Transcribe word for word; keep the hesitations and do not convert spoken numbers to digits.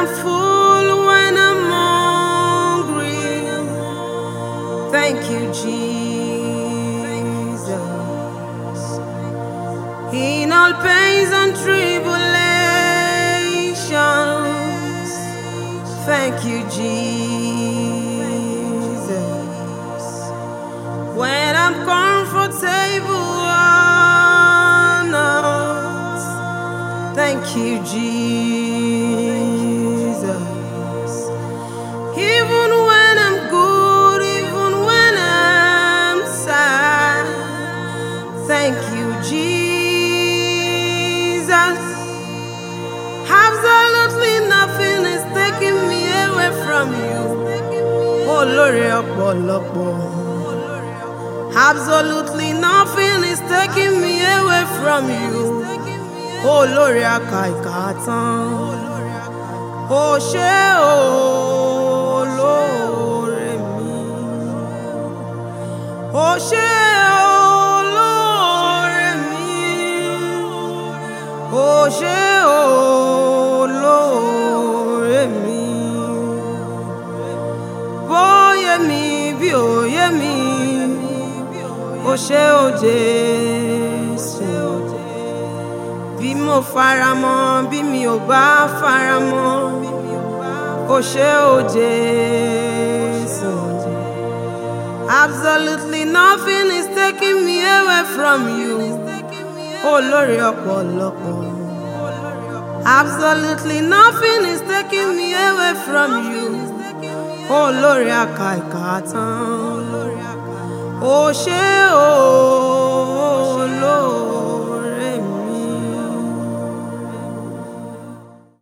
full, when I'm hungry. Thank you, Jesus. In all pains and tribulations, thank you, Jesus. When I'm comfortable or not, thank you, Jesus. Even when I'm good, even when I'm sad, thank you, Jesus. Absolutely nothing is taking me away from you. Oh, Lord, absolutely nothing is taking me away from you. Oh, Lord, oh, she, oh, Lord, me. Oh, she, oh, Lord, me. Oh, she, oh, Lord, me. Oh, yeah, me, be, oh, yeah, me. Oh, she, oh, Jesus. Bí mo faramọ́, bí mi ò bá faramọ́, ó ṣé o Jésù. Absolutely nothing is taking me away from you. Olóore ọ̀pọ̀lọpọ̀. Absolutely nothing is taking me away from you. Olóore àkàìkàtàn. Ó ṣé o.